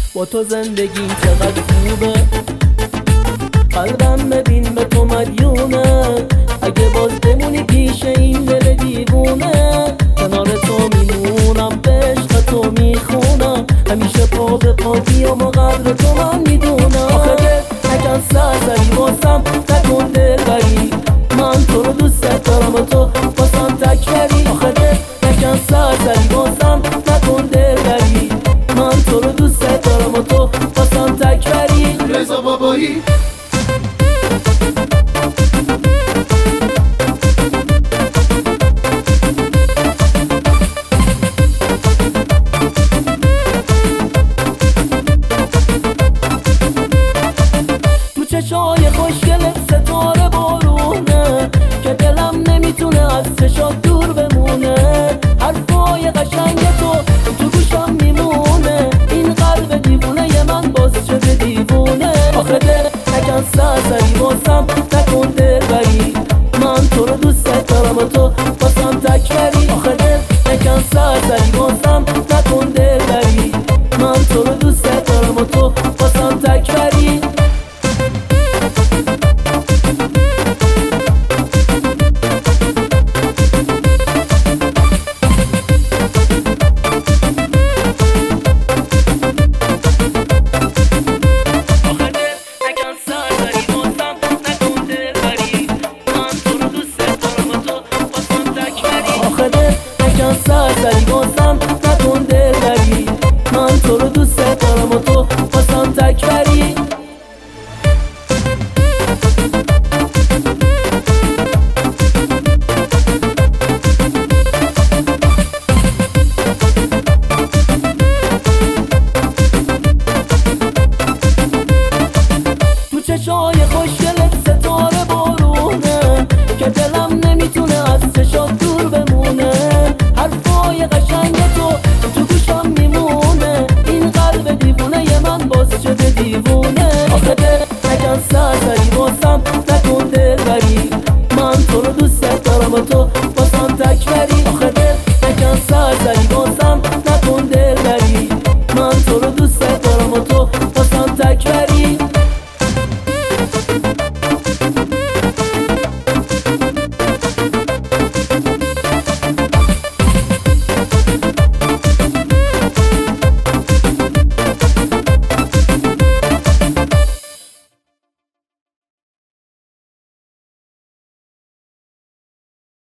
با تو زندگی چقدر خوبه، قلبم ببین به تو مدیونه. اگه باز بمونی پیش این دل دیوونه، کنار تو میمونم، به عشق تو میخونم، همیشه پا به پا بیام و قدر تو من میدونم. آخه دل نکن سرسری واسم، نکن دل بری، من تو رو دوست دارم و تو واسم تکبری. آخه دل نکن سرسری واسم، نکن دل بری، من تو رو دوست دارم و تو واسم تکبری. رضا بابایی چشای خوشگل ستاره بارونه که دلم نمیتونه از چشات دور بمونه. حرفای قشنگ تو گوشم میمونه، این قلب دیوونه ی من باز شده دیوونه. آخه دل نکن سرسری واسم، نکن دل بری، من تو رو دوست دارم و تو